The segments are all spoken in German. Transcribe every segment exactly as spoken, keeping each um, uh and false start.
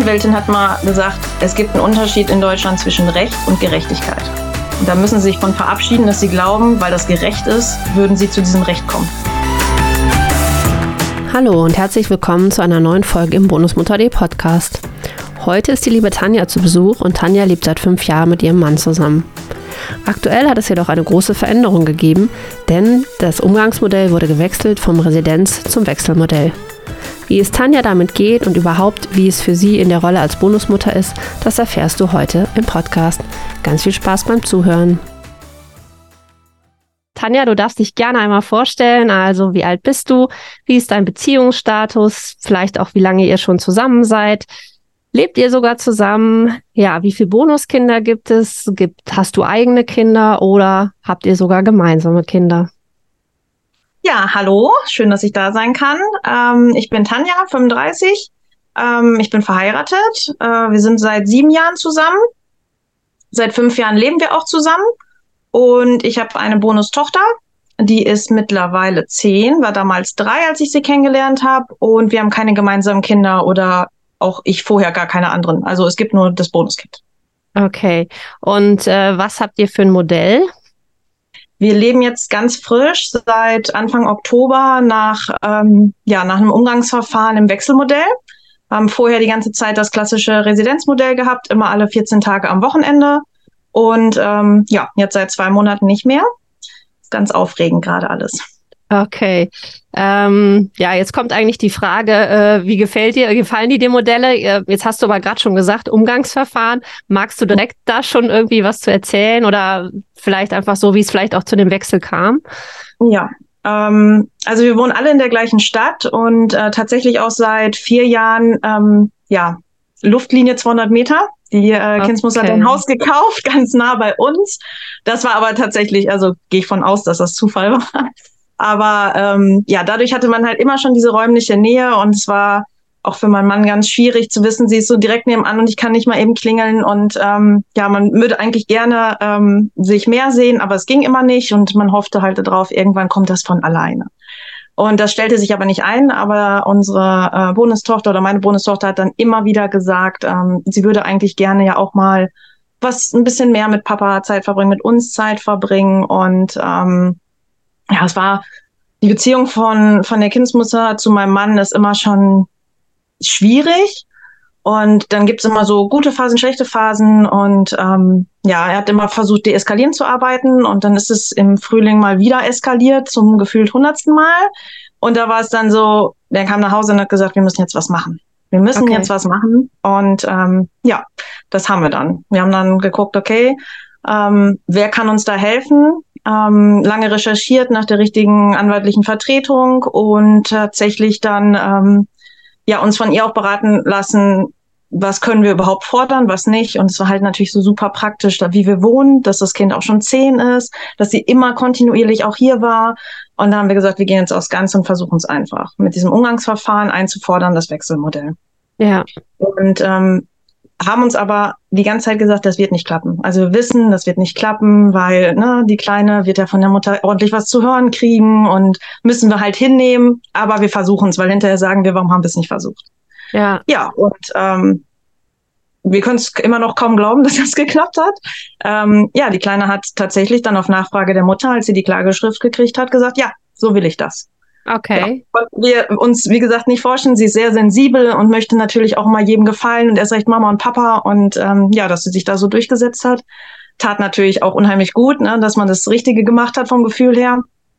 Anwältin hat mal gesagt, es gibt einen Unterschied in Deutschland zwischen Recht und Gerechtigkeit. Und da müssen sie sich von verabschieden, dass sie glauben, weil das gerecht ist, würden sie zu diesem Recht kommen. Hallo und herzlich willkommen zu einer neuen Folge im Bonusmutter.de Podcast. Heute ist die liebe Tanja zu Besuch und Tanja lebt seit fünf Jahren mit ihrem Mann zusammen. Aktuell hat es jedoch eine große Veränderung gegeben, denn das Umgangsmodell wurde gewechselt vom Residenz- zum Wechselmodell. Wie es Tanja damit geht und überhaupt, wie es für sie in der Rolle als Bonusmutter ist, das erfährst du heute im Podcast. Ganz viel Spaß beim Zuhören. Tanja, du darfst dich gerne einmal vorstellen. Also, wie alt bist du? Wie ist dein Beziehungsstatus? Vielleicht auch, wie lange ihr schon zusammen seid? Lebt ihr sogar zusammen? Ja, wie viele Bonuskinder gibt es? Gibt, hast du eigene Kinder oder habt ihr sogar gemeinsame Kinder? Ja, hallo, schön, dass ich da sein kann. Ähm, ich bin Tanja, fünfunddreißig. Ähm, ich bin verheiratet. Äh, wir sind seit sieben Jahren zusammen. Seit fünf Jahren leben wir auch zusammen. Und ich habe eine Bonustochter. Die ist mittlerweile zehn, war damals drei, als ich sie kennengelernt habe. Und wir haben keine gemeinsamen Kinder oder auch ich vorher gar keine anderen. Also es gibt nur das Bonuskind. Okay. Und äh, was habt ihr für ein Modell? Wir leben jetzt ganz frisch seit Anfang Oktober nach, ähm, ja, nach einem Umgangsverfahren im Wechselmodell. Wir haben vorher die ganze Zeit das klassische Residenzmodell gehabt, immer alle vierzehn Tage am Wochenende. Und ähm, ja, jetzt seit zwei Monaten nicht mehr. Ist ganz aufregend gerade alles. Okay. Ähm, ja, jetzt kommt eigentlich die Frage, äh, wie gefällt dir, gefallen dir die Modelle? Äh, jetzt hast du aber gerade schon gesagt, Umgangsverfahren. Magst du direkt da schon irgendwie was zu erzählen oder vielleicht einfach so, wie es vielleicht auch zu dem Wechsel kam? Ja, ähm, also wir wohnen alle in der gleichen Stadt und äh, tatsächlich auch seit vier Jahren, ähm, ja, Luftlinie zweihundert Meter. Die äh, okay. Kindsmutter hat ein Haus gekauft, ganz nah bei uns. Das war aber tatsächlich, also gehe ich von aus, dass das Zufall war. Aber ähm, ja, dadurch hatte man halt immer schon diese räumliche Nähe und es war auch für meinen Mann ganz schwierig zu wissen, sie ist so direkt nebenan und ich kann nicht mal eben klingeln und ähm, ja, man würde eigentlich gerne ähm, sich mehr sehen, aber es ging immer nicht und man hoffte halt darauf, irgendwann kommt das von alleine. Und das stellte sich aber nicht ein, aber unsere äh, Bonustochter oder meine Bonustochter hat dann immer wieder gesagt, ähm, sie würde eigentlich gerne ja auch mal was ein bisschen mehr mit Papa Zeit verbringen, mit uns Zeit verbringen und ähm, ja, es war, die Beziehung von, von der Kindsmutter zu meinem Mann ist immer schon schwierig. Und dann gibt's immer so gute Phasen, schlechte Phasen. Und ähm, ja, er hat immer versucht, deeskalierend zu arbeiten. Und dann ist es im Frühling mal wieder eskaliert, zum gefühlt hundertsten Mal. Und da war es dann so, der kam nach Hause und hat gesagt, wir müssen jetzt was machen. Wir müssen okay. jetzt was machen. Und ähm, ja, das haben wir dann. Wir haben dann geguckt, okay, ähm, wer kann uns da helfen? Ähm, lange recherchiert nach der richtigen anwaltlichen Vertretung und tatsächlich dann ähm, ja uns von ihr auch beraten lassen, was können wir überhaupt fordern, was nicht. Und es war halt natürlich so super praktisch, da wie wir wohnen, dass das Kind auch schon zehn ist, dass sie immer kontinuierlich auch hier war. Und da haben wir gesagt, wir gehen jetzt aufs Ganze und versuchen es einfach mit diesem Umgangsverfahren einzufordern, das Wechselmodell. Ja. Und ähm, haben uns aber die ganze Zeit gesagt, das wird nicht klappen. Also wir wissen, das wird nicht klappen, weil ne, die Kleine wird ja von der Mutter ordentlich was zu hören kriegen und müssen wir halt hinnehmen. Aber wir versuchen es, weil hinterher sagen wir, warum haben wir es nicht versucht? Ja. Ja, und ähm, wir können es immer noch kaum glauben, dass das geklappt hat. Ähm, ja, die Kleine hat tatsächlich dann auf Nachfrage der Mutter, als sie die Klageschrift gekriegt hat, gesagt, ja, so will ich das. Okay. Ja, wir uns, wie gesagt, nicht vorstellen. Sie ist sehr sensibel und möchte natürlich auch mal jedem gefallen und erst recht Mama und Papa. Und ähm, ja, dass sie sich da so durchgesetzt hat, tat natürlich auch unheimlich gut, ne, dass man das Richtige gemacht hat vom Gefühl her.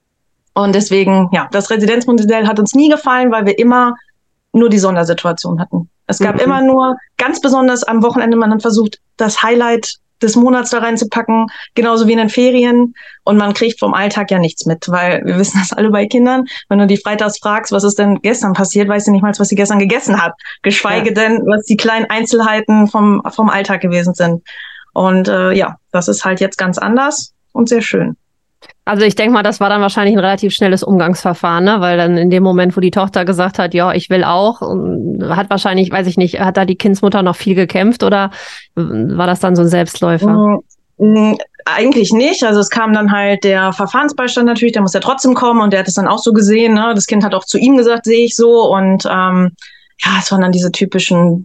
Und deswegen, ja, das Residenzmodell hat uns nie gefallen, weil wir immer nur die Sondersituation hatten. Es gab mhm. immer nur, ganz besonders am Wochenende, man hat versucht, das Highlight des Monats da reinzupacken, genauso wie in den Ferien. Und man kriegt vom Alltag ja nichts mit, weil wir wissen das alle bei Kindern. Wenn du die freitags fragst, was ist denn gestern passiert, weiß sie nicht mal, was sie gestern gegessen hat. Geschweige ja. denn, was die kleinen Einzelheiten vom, vom Alltag gewesen sind. Und äh, ja, das ist halt jetzt ganz anders und sehr schön. Also ich denke mal, das war dann wahrscheinlich ein relativ schnelles Umgangsverfahren, ne? Weil dann in dem Moment, wo die Tochter gesagt hat, ja, ich will auch, hat wahrscheinlich, weiß ich nicht, hat da die Kindsmutter noch viel gekämpft oder war das dann so ein Selbstläufer? Mhm. Eigentlich nicht. Also es kam dann halt der Verfahrensbeistand natürlich, der muss ja trotzdem kommen und der hat es dann auch so gesehen. Ne? Das Kind hat auch zu ihm gesagt, sehe ich so. Und ähm, ja, es waren dann diese typischen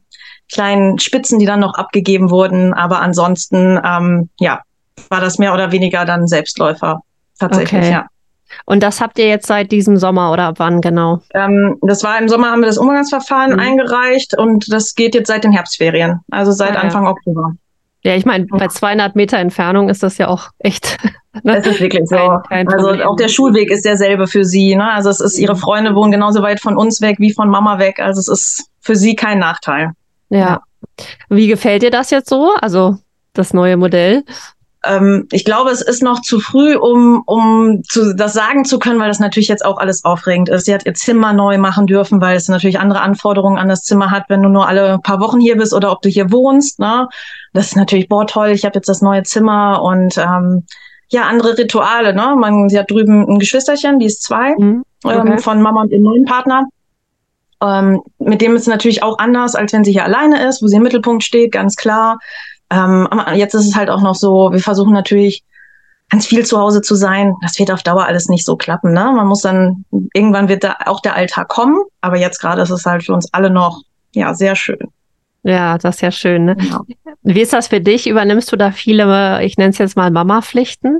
kleinen Spitzen, die dann noch abgegeben wurden. Aber ansonsten, ähm, ja, war das mehr oder weniger dann Selbstläufer tatsächlich, okay. ja. Und das habt ihr jetzt seit diesem Sommer oder ab wann genau? Ähm, das war im Sommer, haben wir das Umgangsverfahren mhm. eingereicht und das geht jetzt seit den Herbstferien, also seit ah, Anfang ja. Oktober. Ja, ich meine, bei zweihundert Meter Entfernung ist das ja auch echt. Ne? Das ist wirklich so. Kein, kein also auch der Schulweg ist derselbe für sie. Ne? Also es ist, ihre Freunde wohnen genauso weit von uns weg wie von Mama weg. Also es ist für sie kein Nachteil. Ja. ja. Wie gefällt dir das jetzt so? Also das neue Modell? Ähm, ich glaube, es ist noch zu früh, um, um zu, das sagen zu können, weil das natürlich jetzt auch alles aufregend ist. Sie hat ihr Zimmer neu machen dürfen, weil es natürlich andere Anforderungen an das Zimmer hat, wenn du nur alle paar Wochen hier bist oder ob du hier wohnst. Ne? Das ist natürlich, boah, toll, ich habe jetzt das neue Zimmer und ähm, ja, andere Rituale. Ne? Man, sie hat drüben ein Geschwisterchen, die ist zwei, mhm. okay. ähm, von Mama und ihrem neuen Partner. Ähm, mit dem ist es natürlich auch anders, als wenn sie hier alleine ist, wo sie im Mittelpunkt steht, ganz klar. Ähm, jetzt ist es halt auch noch so, wir versuchen natürlich ganz viel zu Hause zu sein. Das wird auf Dauer alles nicht so klappen. Ne? Man muss dann, irgendwann wird da auch der Alltag kommen, aber jetzt gerade ist es halt für uns alle noch ja sehr schön. Ja, das ist ja schön. Ne? Genau. Wie ist das für dich? Übernimmst du da viele, ich nenne es jetzt mal Mama-Pflichten?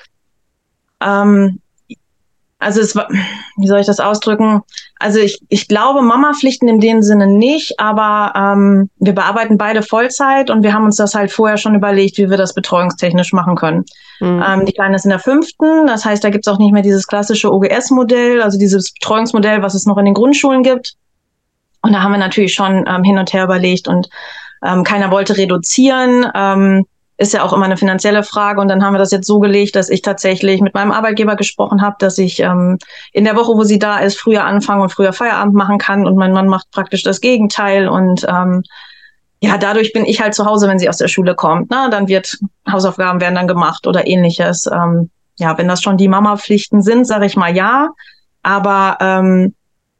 Ähm, Also es war, wie soll ich das ausdrücken? Also ich, ich glaube, Mama-Pflichten in dem Sinne nicht, aber ähm, wir bearbeiten beide Vollzeit und wir haben uns das halt vorher schon überlegt, wie wir das betreuungstechnisch machen können. Mhm. Ähm, die Kleine ist in der fünften, das heißt, da gibt's auch nicht mehr dieses klassische O G S-Modell, also dieses Betreuungsmodell, was es noch in den Grundschulen gibt. Und da haben wir natürlich schon ähm, hin und her überlegt und ähm, keiner wollte reduzieren. Ähm, Ist ja auch immer eine finanzielle Frage. Und dann haben wir das jetzt so gelegt, dass ich tatsächlich mit meinem Arbeitgeber gesprochen habe, dass ich ähm, in der Woche, wo sie da ist, früher anfangen und früher Feierabend machen kann. Und mein Mann macht praktisch das Gegenteil. Und ähm, ja, dadurch bin ich halt zu Hause, wenn sie aus der Schule kommt. Na, dann wird Hausaufgaben werden dann gemacht oder ähnliches. Ähm, ja, wenn das schon die Mama-Pflichten sind, sage ich mal ja. Aber ähm,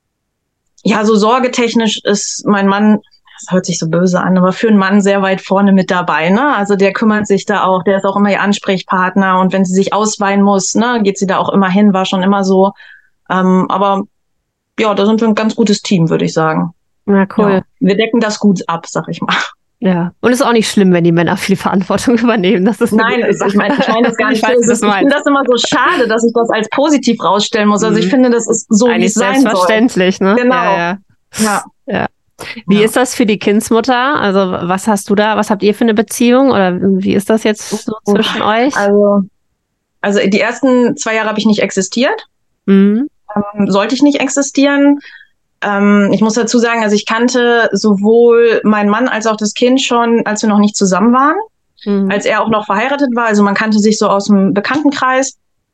ja, so sorgetechnisch ist mein Mann, das hört sich so böse an, aber für einen Mann sehr weit vorne mit dabei, ne? Also der kümmert sich da auch, der ist auch immer ihr Ansprechpartner und wenn sie sich ausweinen muss, ne, geht sie da auch immer hin, war schon immer so. Ähm, aber ja, da sind wir ein ganz gutes Team, würde ich sagen. Na cool. Ja, wir decken das gut ab, sag ich mal. Ja, und ist auch nicht schlimm, wenn die Männer viel Verantwortung übernehmen. Das ist Nein, ich meine ich mein das gar nicht. Ich, weiß, ich finde das immer so schade, dass ich das als positiv rausstellen muss. Also ich finde, das ist so, wie es sein soll. Selbstverständlich, ne? Genau. Ja, ja. ja. ja. Wie ja. ist das für die Kindsmutter? Also was hast du da, was habt ihr für eine Beziehung oder wie ist das jetzt so zwischen euch? Also, also die ersten zwei Jahre habe ich nicht existiert. Mhm. Ähm, sollte ich nicht existieren. Ähm, ich muss dazu sagen, also ich kannte sowohl meinen Mann als auch das Kind schon, als wir noch nicht zusammen waren, mhm. als er auch noch verheiratet war. Also man kannte sich so aus dem Bekanntenkreis.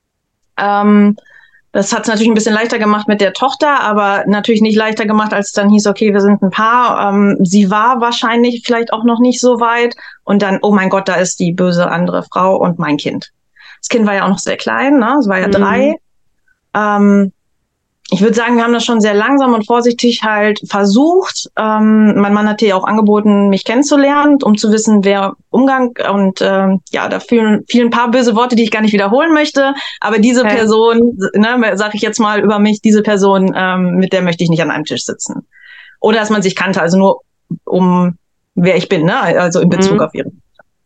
Ähm, Das hat es natürlich ein bisschen leichter gemacht mit der Tochter, aber natürlich nicht leichter gemacht, als es dann hieß, okay, wir sind ein Paar. Ähm, sie war wahrscheinlich vielleicht auch noch nicht so weit. Und dann, oh mein Gott, da ist die böse andere Frau und mein Kind. Das Kind war ja auch noch sehr klein, ne? Es war ja mhm. drei. Ähm, ich würde sagen, wir haben das schon sehr langsam und vorsichtig halt versucht. Ähm, mein Mann hat ihr auch angeboten, mich kennenzulernen, um zu wissen, wer Umgang und ähm, ja, da fielen, fielen ein paar böse Worte, die ich gar nicht wiederholen möchte. Aber diese okay. Person, ne, sage ich jetzt mal über mich, diese Person, ähm, mit der möchte ich nicht an einem Tisch sitzen. Oder dass man sich kannte, also nur um wer ich bin, ne, also in Bezug mhm. auf ihre.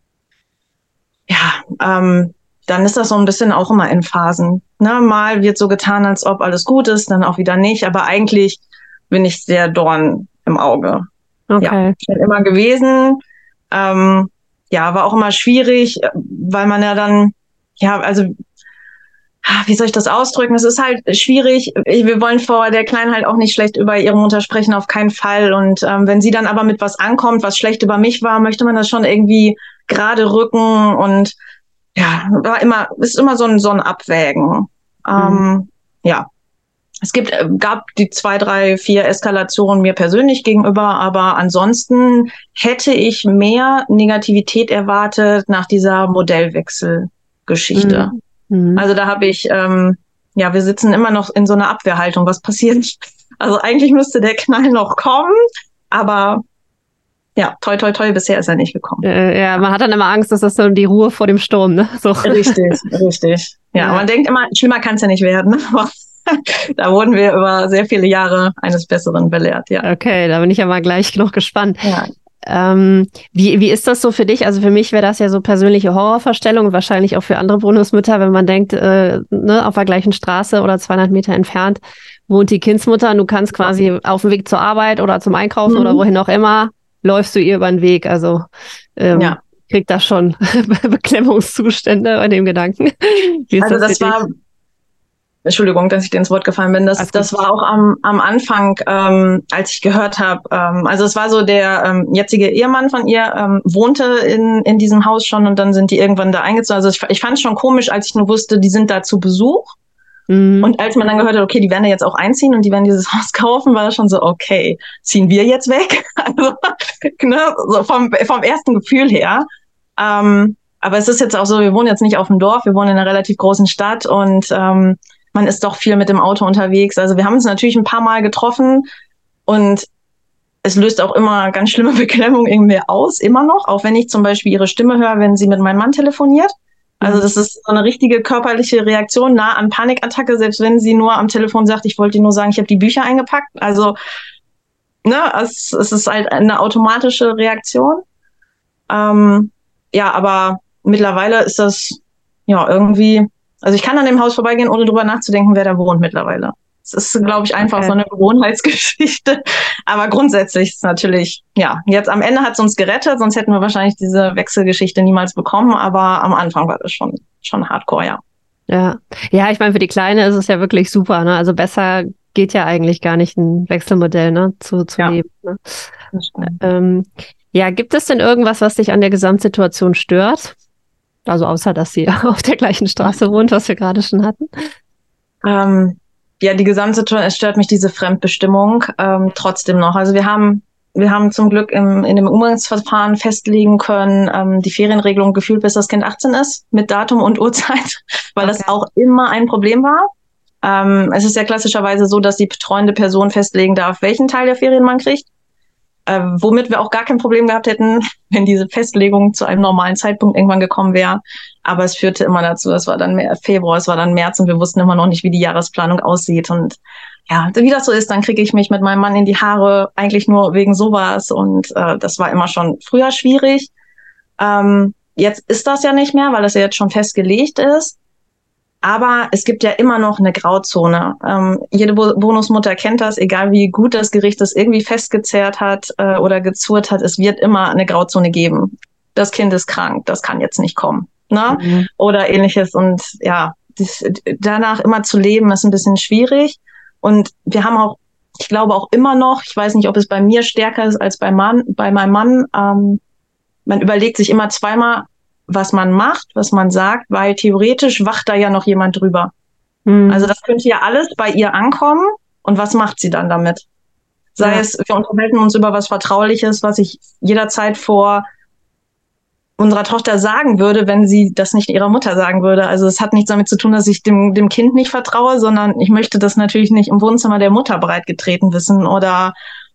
Ja, ähm, dann ist das so ein bisschen auch immer in Phasen. Ne? Mal wird so getan, als ob alles gut ist, dann auch wieder nicht. Aber eigentlich bin ich sehr Dorn im Auge. Okay. Ja, schon immer gewesen. Ähm, ja, war auch immer schwierig, weil man ja dann, ja, also, wie soll ich das ausdrücken? Es ist halt schwierig. Wir wollen vor der Kleinen halt auch nicht schlecht über ihre Mutter sprechen, auf keinen Fall. Und ähm, wenn sie dann aber mit was ankommt, was schlecht über mich war, möchte man das schon irgendwie gerade rücken und ja, war immer, ist immer so ein, so ein Abwägen. Mhm. Ähm, ja. Es gibt, gab die zwei, drei, vier Eskalationen mir persönlich gegenüber, aber ansonsten hätte ich mehr Negativität erwartet nach dieser Modellwechselgeschichte. Mhm. Also da habe ich, ähm, ja, wir sitzen immer noch in so einer Abwehrhaltung. Was passiert? Also eigentlich müsste der Knall noch kommen, aber ja, toi, toi, toi, bisher ist er nicht gekommen. Äh, ja, man hat dann immer Angst, dass das so die Ruhe vor dem Sturm, ne? So. Richtig, richtig. Ja, ja. Man denkt immer, schlimmer kann es ja nicht werden. Da wurden wir über sehr viele Jahre eines Besseren belehrt, ja. Okay, da bin ich ja mal gleich noch gespannt. Ja. Ähm, wie, wie ist das so für dich? Also für mich wäre das ja so persönliche Horrorvorstellung und wahrscheinlich auch für andere Bonusmütter, wenn man denkt, äh, ne, auf der gleichen Straße oder zweihundert Meter entfernt wohnt die Kindsmutter und du kannst quasi auf dem Weg zur Arbeit oder zum Einkaufen mhm. oder wohin auch immer, läufst du ihr über den Weg. Also ähm, ja. kriegt das schon Beklemmungszustände bei dem Gedanken. Wie ist also das, das war... Entschuldigung, dass ich dir ins Wort gefallen bin. Das, das war auch am, am Anfang, ähm, als ich gehört habe. Ähm, also es war so, der ähm, jetzige Ehemann von ihr ähm, wohnte in, in diesem Haus schon und dann sind die irgendwann da eingezogen. Also ich, ich fand es schon komisch, als ich nur wusste, die sind da zu Besuch. Mhm. Und als man dann gehört hat, okay, die werden da jetzt auch einziehen und die werden dieses Haus kaufen, war das schon so, okay, ziehen wir jetzt weg? Also ne, so vom, vom ersten Gefühl her. Ähm, aber es ist jetzt auch so, wir wohnen jetzt nicht auf dem Dorf, wir wohnen in einer relativ großen Stadt und ähm, man ist doch viel mit dem Auto unterwegs. Also wir haben uns natürlich ein paar Mal getroffen und es löst auch immer ganz schlimme Beklemmung irgendwie aus, immer noch. Auch wenn ich zum Beispiel ihre Stimme höre, wenn sie mit meinem Mann telefoniert. Also das ist so eine richtige körperliche Reaktion, nah an Panikattacke, selbst wenn sie nur am Telefon sagt, ich wollte dir nur sagen, ich habe die Bücher eingepackt. Also ne, es, es ist halt eine automatische Reaktion. Ähm, ja, aber mittlerweile ist das ja irgendwie... Also ich kann an dem Haus vorbeigehen, ohne drüber nachzudenken, wer da wohnt mittlerweile. Es ist, glaube ich, einfach okay. so eine Gewohnheitsgeschichte. Aber grundsätzlich ist es natürlich, ja, jetzt am Ende hat es uns gerettet, sonst hätten wir wahrscheinlich diese Wechselgeschichte niemals bekommen. Aber am Anfang war das schon, schon hardcore, ja. Ja, ja, ich meine, für die Kleine ist es ja wirklich super, ne? Also besser geht ja eigentlich gar nicht, ein Wechselmodell, ne, zu, zu ja. leben. Ne? Ähm, ja, gibt es denn irgendwas, was dich an der Gesamtsituation stört? Also außer, dass sie auf der gleichen Straße wohnt, was wir gerade schon hatten. Ähm, ja, die Gesamtsituation, es stört mich diese Fremdbestimmung ähm, trotzdem noch. Also wir haben wir haben zum Glück im, in dem Umgangsverfahren festlegen können, ähm, die Ferienregelung gefühlt, bis das Kind achtzehn ist, mit Datum und Uhrzeit, weil okay. das auch immer ein Problem war. Ähm, es ist ja klassischerweise so, dass die betreuende Person festlegen darf, welchen Teil der Ferien man kriegt. Äh, womit wir auch gar kein Problem gehabt hätten, wenn diese Festlegung zu einem normalen Zeitpunkt irgendwann gekommen wäre. Aber es führte immer dazu, es war dann mehr Februar, es war dann März und wir wussten immer noch nicht, wie die Jahresplanung aussieht. Und ja, wie das so ist, dann kriege ich mich mit meinem Mann in die Haare, eigentlich nur wegen sowas. Und äh, das war immer schon früher schwierig. Ähm, jetzt ist das ja nicht mehr, weil das ja jetzt schon festgelegt ist. Aber es gibt ja immer noch eine Grauzone. Ähm, jede Bo- Bonusmutter kennt das, egal wie gut das Gericht das irgendwie festgezerrt hat äh, oder gezurrt hat, es wird immer eine Grauzone geben. Das Kind ist krank, das kann jetzt nicht kommen, ne? Mhm. Oder ähnliches. Und ja, dies, danach immer zu leben, ist ein bisschen schwierig. Und wir haben auch, ich glaube auch immer noch, ich weiß nicht, ob es bei mir stärker ist als bei, Mann, bei meinem Mann, ähm, man überlegt sich immer zweimal, was man macht, was man sagt, weil theoretisch wacht da ja noch jemand drüber. Mhm. Also das könnte ja alles bei ihr ankommen und was macht sie dann damit? Sei ja. es, wir unterhalten uns über was Vertrauliches, was ich jederzeit vor unserer Tochter sagen würde, wenn sie das nicht ihrer Mutter sagen würde. Also es hat nichts damit zu tun, dass ich dem, dem Kind nicht vertraue, sondern ich möchte das natürlich nicht im Wohnzimmer der Mutter breitgetreten wissen oder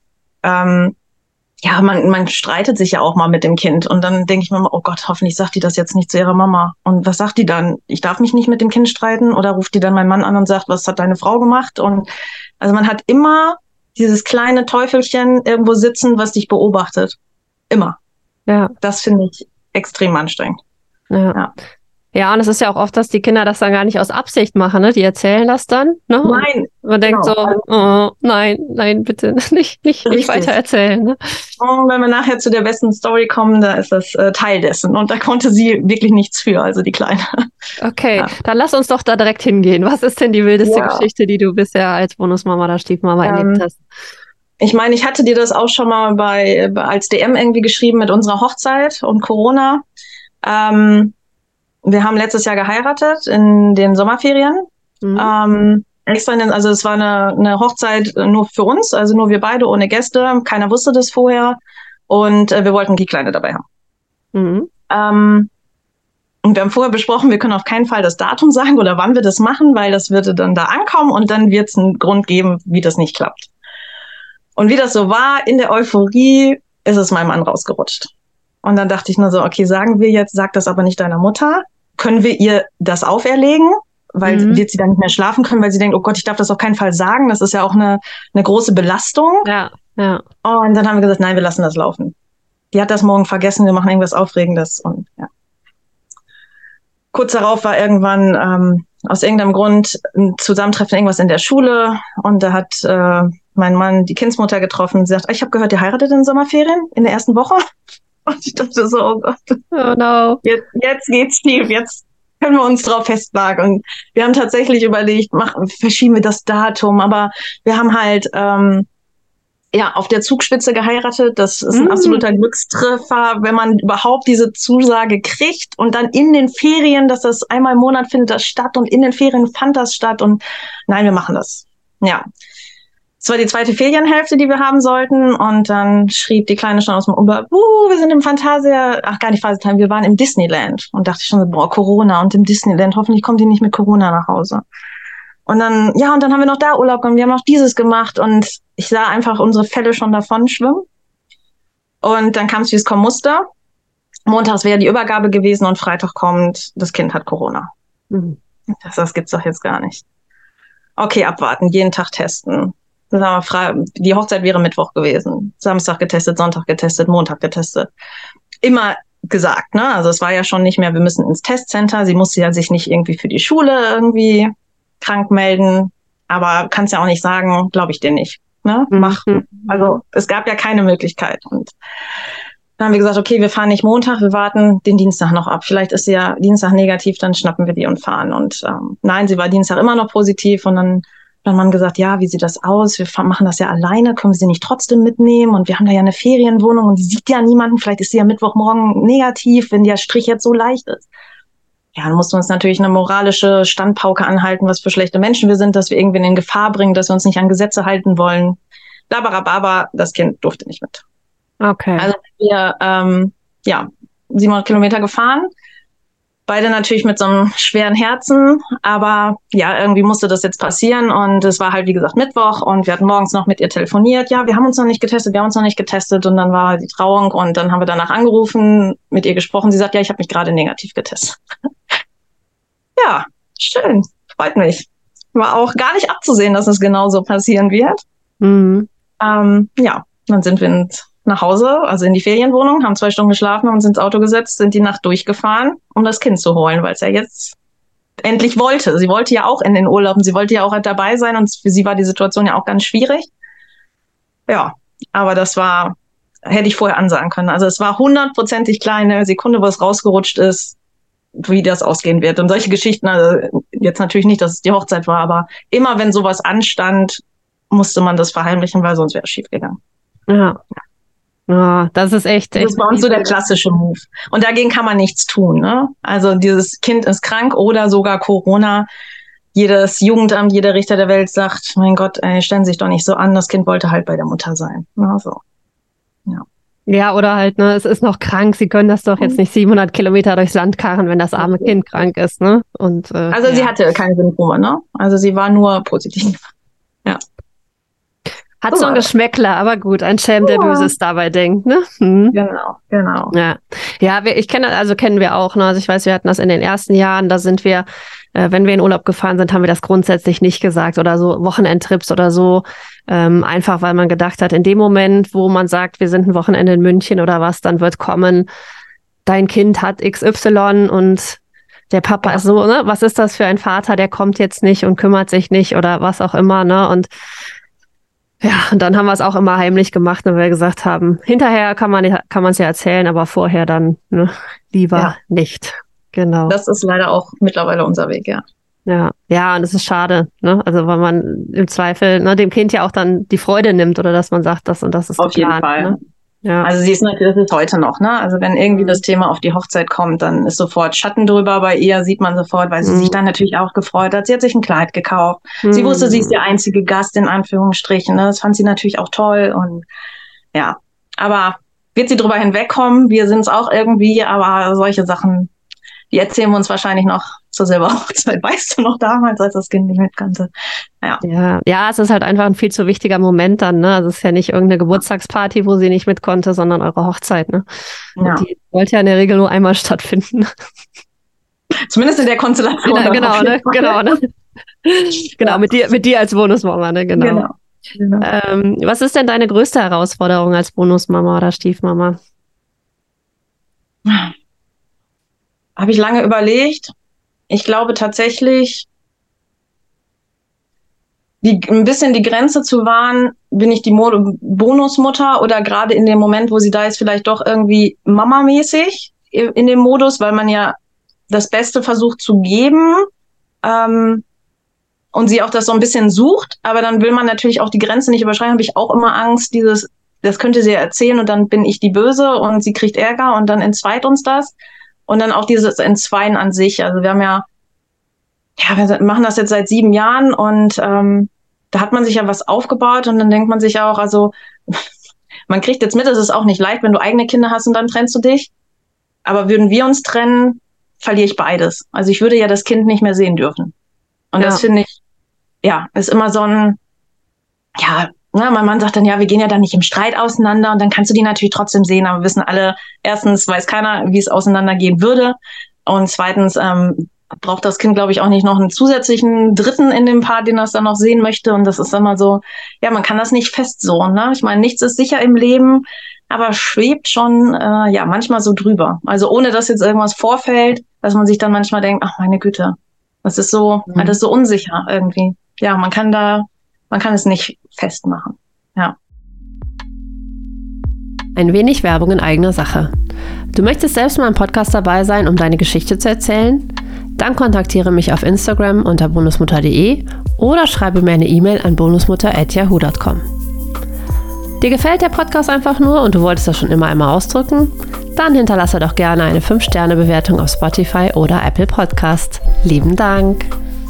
ähm, ja, man, man streitet sich ja auch mal mit dem Kind und dann denke ich mir mal, oh Gott, hoffentlich sagt die das jetzt nicht zu ihrer Mama. Und was sagt die dann? Ich darf mich nicht mit dem Kind streiten oder ruft die dann meinen Mann an und sagt, was hat deine Frau gemacht? Und also man hat immer dieses kleine Teufelchen irgendwo sitzen, was dich beobachtet. Immer. Ja. Das finde ich extrem anstrengend. Ja. ja. Ja, und es ist ja auch oft, dass die Kinder das dann gar nicht aus Absicht machen, ne? Die erzählen das dann, ne? Nein. Und man denkt genau. so, oh, nein, nein, bitte nicht, nicht, nicht weiter erzählen, ne? Und wenn wir nachher zu der besten Story kommen, da ist das äh, Teil dessen. Und da konnte sie wirklich nichts für, also die Kleine. Okay, ja. Dann lass uns doch da direkt hingehen. Was ist denn die wildeste ja. Geschichte, die du bisher als Bonusmama oder Stiefmama ähm, erlebt hast? Ich meine, ich hatte dir das auch schon mal bei als D M irgendwie geschrieben mit unserer Hochzeit und Corona. Ähm, Wir haben letztes Jahr geheiratet in den Sommerferien. Mhm. Ähm, extra in den, also es war eine, eine Hochzeit nur für uns, also nur wir beide ohne Gäste. Keiner wusste das vorher. Und äh, wir wollten die Kleine dabei haben. Mhm. Ähm, und wir haben vorher besprochen, wir können auf keinen Fall das Datum sagen oder wann wir das machen, weil das würde dann da ankommen und dann wird es einen Grund geben, wie das nicht klappt. Und wie das so war, in der Euphorie ist es meinem Mann rausgerutscht. Und dann dachte ich nur so, okay, sagen wir jetzt, sag das aber nicht deiner Mutter. Können wir ihr das auferlegen? Weil mhm. wird sie dann nicht mehr schlafen können, weil sie denkt, oh Gott, ich darf das auf keinen Fall sagen. Das ist ja auch eine, eine große Belastung. Ja, ja. Und dann haben wir gesagt, nein, wir lassen das laufen. die hat das morgen vergessen, wir machen irgendwas Aufregendes. Und ja. Kurz darauf war irgendwann ähm, aus irgendeinem Grund ein Zusammentreffen irgendwas in der Schule und da hat äh, mein Mann die Kindsmutter getroffen und sagt, ich habe gehört, ihr heiratet in den Sommerferien in der ersten Woche. Und ich dachte so, oh Gott, oh no. jetzt, jetzt geht's tief, jetzt können wir uns drauf festnageln. Und wir haben tatsächlich überlegt, machen, verschieben wir das Datum, aber wir haben halt ähm, ja auf der Zugspitze geheiratet. Das ist ein mm. absoluter Glückstreffer, wenn man überhaupt diese Zusage kriegt und dann in den Ferien, dass das einmal im Monat findet das statt und in den Ferien fand das statt und nein, wir machen das. Ja. Es war die zweite Ferienhälfte, die wir haben sollten und dann schrieb die Kleine schon aus dem Uber, uh, wir sind im Phantasia, ach gar nicht Phantasialand, wir waren im Disneyland und dachte ich schon so, boah, Corona und im Disneyland, hoffentlich kommt die nicht mit Corona nach Hause. Und dann, ja, und dann haben wir noch da Urlaub gemacht, wir haben noch dieses gemacht und ich sah einfach unsere Fälle schon davon schwimmen und dann kam es, wie es kommen musste. Montags wäre die Übergabe gewesen und Freitag kommt, das Kind hat Corona. Mhm. Das, das gibt's doch jetzt gar nicht. Okay, abwarten, jeden Tag testen. Die Hochzeit wäre Mittwoch gewesen. Samstag getestet, Sonntag getestet, Montag getestet. Immer gesagt, ne? Also es war ja schon nicht mehr, wir müssen ins Testcenter. Sie musste ja sich nicht irgendwie für die Schule irgendwie krank melden. Aber kannst ja auch nicht sagen, glaube ich dir nicht. Ne? Mach. Also es gab ja keine Möglichkeit. Und dann haben wir gesagt, okay, wir fahren nicht Montag, wir warten den Dienstag noch ab. Vielleicht ist sie ja Dienstag negativ, dann schnappen wir die und fahren. Und ähm, nein, sie war Dienstag immer noch positiv und dann hat mein Mann gesagt, ja, wie sieht das aus? Wir machen das ja alleine, können wir sie nicht trotzdem mitnehmen? Und wir haben da ja eine Ferienwohnung und die sieht ja niemanden. Vielleicht ist sie ja Mittwochmorgen negativ, wenn der Strich jetzt so leicht ist. Ja, dann mussten wir uns natürlich eine moralische Standpauke anhalten, was für schlechte Menschen wir sind, dass wir irgendwen in Gefahr bringen, dass wir uns nicht an Gesetze halten wollen. Labarababa, das Kind durfte nicht mit. Okay. Also wir, ähm, ja, siebenhundert Kilometer gefahren. Beide natürlich mit so einem schweren Herzen, aber ja, irgendwie musste das jetzt passieren und es war halt, wie gesagt, Mittwoch und wir hatten morgens noch mit ihr telefoniert. Ja, wir haben uns noch nicht getestet, wir haben uns noch nicht getestet und dann war halt die Trauung und dann haben wir danach angerufen, mit ihr gesprochen. Sie sagt, ja, ich habe mich gerade negativ getestet. Ja, schön, freut mich. War auch gar nicht abzusehen, dass es genauso passieren wird. Mhm. Ähm, ja, dann sind wir ins nach Hause, also in die Ferienwohnung, haben zwei Stunden geschlafen, haben uns ins Auto gesetzt, sind die Nacht durchgefahren, um das Kind zu holen, weil es ja jetzt endlich wollte. Sie wollte ja auch in den Urlauben, sie wollte ja auch halt dabei sein und für sie war die Situation ja auch ganz schwierig. Ja, aber das war, hätte ich vorher ansagen können. Also es war hundertprozentig klar in der Sekunde, wo es rausgerutscht ist, wie das ausgehen wird. Und solche Geschichten, also jetzt natürlich nicht, dass es die Hochzeit war, aber immer wenn sowas anstand, musste man das verheimlichen, weil sonst wäre es schief gegangen. Ja. Oh, das ist echt, echt. Das ist bei uns so der klassische Move. Und dagegen kann man nichts tun, ne? Also dieses Kind ist krank oder sogar Corona. Jedes Jugendamt, jeder Richter der Welt sagt, mein Gott, ey, stellen Sie sich doch nicht so an, das Kind wollte halt bei der Mutter sein. Na, so. Ja. Ja, oder halt, ne, es ist noch krank, Sie können das doch jetzt nicht siebenhundert Kilometer durchs Land karren, wenn das arme Kind krank ist, ne? Und, äh, also ja. sie hatte keine Symptome, ne? Also sie war nur positiv. Ja. Hat so ein Geschmäckler, aber gut, ein Schelm, der ja. Böses dabei denkt, ne? Hm. Genau, genau. Ja, ja, wir, ich kenne, also kennen wir auch, ne? Also ich weiß, wir hatten das in den ersten Jahren, da sind wir, äh, wenn wir in Urlaub gefahren sind, haben wir das grundsätzlich nicht gesagt oder so Wochenendtrips oder so, ähm, einfach weil man gedacht hat, in dem Moment, wo man sagt, wir sind ein Wochenende in München oder was, dann wird kommen, dein Kind hat X Y und der Papa ja. ist so, ne? Was ist das für ein Vater, der kommt jetzt nicht und kümmert sich nicht oder was auch immer, ne? Und ja, und dann haben wir es auch immer heimlich gemacht, wenn wir gesagt haben, hinterher kann man kann man es ja erzählen, aber vorher dann ne, lieber ja. nicht. Genau. Das ist leider auch mittlerweile unser Weg, ja. Ja, ja, und es ist schade, ne? Also weil man im Zweifel ne, dem Kind ja auch dann die Freude nimmt oder dass man sagt, das und das ist auf geplant. Auf jeden Fall. Ne? Ja. Also sie ist natürlich, das ist heute noch, ne? Also wenn irgendwie mhm. das Thema auf die Hochzeit kommt, dann ist sofort Schatten drüber. Bei ihr sieht man sofort, weil sie mhm. sich dann natürlich auch gefreut hat. Sie hat sich ein Kleid gekauft. Mhm. Sie wusste, sie ist der einzige Gast, in Anführungsstrichen. Ne? Das fand sie natürlich auch toll. Und ja, aber wird sie drüber hinwegkommen? Wir sind es auch irgendwie, aber solche Sachen, die erzählen wir uns wahrscheinlich noch zur selber Hochzeit. Weißt du noch damals, als das Kind nicht mit kannte? Ja. ja, ja, es ist halt einfach ein viel zu wichtiger Moment dann, ne? Also es ist ja nicht irgendeine Geburtstagsparty, wo sie nicht mit konnte, sondern eure Hochzeit, ne? Ja. Und die wollte ja in der Regel nur einmal stattfinden. Zumindest in der Konstellation. Genau, genau, ne? Genau, ne? Genau, ja. mit dir, mit dir als Bonusmama, ne? Genau. genau. genau. Ähm, was ist denn deine größte Herausforderung als Bonusmama oder Stiefmama? Habe ich lange überlegt. Ich glaube tatsächlich, die, ein bisschen die Grenze zu wahren, bin ich die Mo- Bonusmutter oder gerade in dem Moment, wo sie da ist, vielleicht doch irgendwie Mama-mäßig in dem Modus, weil man ja das Beste versucht zu geben ähm, und sie auch das so ein bisschen sucht, aber dann will man natürlich auch die Grenze nicht überschreiten, habe ich auch immer Angst, dieses, das könnte sie ja erzählen und dann bin ich die Böse und sie kriegt Ärger und dann entzweit uns das und dann auch dieses Entzweien an sich, also wir haben ja, ja, wir machen das jetzt seit sieben Jahren und ähm, da hat man sich ja was aufgebaut und dann denkt man sich auch, also man kriegt jetzt mit, es ist auch nicht leicht, wenn du eigene Kinder hast und dann trennst du dich, aber würden wir uns trennen, verliere ich beides. Also ich würde ja das Kind nicht mehr sehen dürfen. Und ja. das finde ich, ja, ist immer so ein, ja, ne, mein Mann sagt dann, ja, wir gehen ja dann nicht im Streit auseinander und dann kannst du die natürlich trotzdem sehen, aber wir wissen alle, erstens weiß keiner, wie es auseinandergehen würde und zweitens ähm, braucht das Kind, glaube ich, auch nicht noch einen zusätzlichen Dritten in dem Paar, den das dann noch sehen möchte und das ist immer so, ja, man kann das nicht fest so, ne? Ich meine, nichts ist sicher im Leben, aber schwebt schon, äh, ja, manchmal so drüber. Also ohne, dass jetzt irgendwas vorfällt, dass man sich dann manchmal denkt, ach meine Güte, das ist so, mhm. alles so unsicher irgendwie. Ja, man kann da, man kann es nicht festmachen. Ja. Ein wenig Werbung in eigener Sache. Du möchtest selbst mal im Podcast dabei sein, um deine Geschichte zu erzählen? Dann kontaktiere mich auf Instagram unter bonusmutter punkt de oder schreibe mir eine E-Mail an bonusmutter at yahoo punkt com. Dir gefällt der Podcast einfach nur und du wolltest das schon immer einmal ausdrücken? Dann hinterlasse doch gerne eine fünf Sterne Bewertung auf Spotify oder Apple Podcast. Lieben Dank!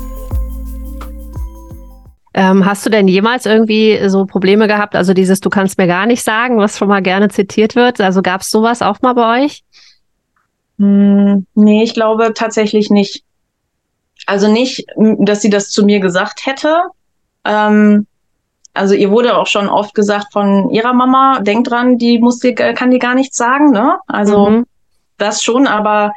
Ähm, hast du denn jemals irgendwie so Probleme gehabt, also dieses du kannst mir gar nicht sagen, was schon mal gerne zitiert wird? Also gab es sowas auch mal bei euch? Hm, nee, ich glaube tatsächlich nicht. Also nicht, dass sie das zu mir gesagt hätte. Ähm, also ihr wurde auch schon oft gesagt von ihrer Mama, denk dran, die muss dir, kann dir gar nichts sagen, ne? Also mhm. das schon, aber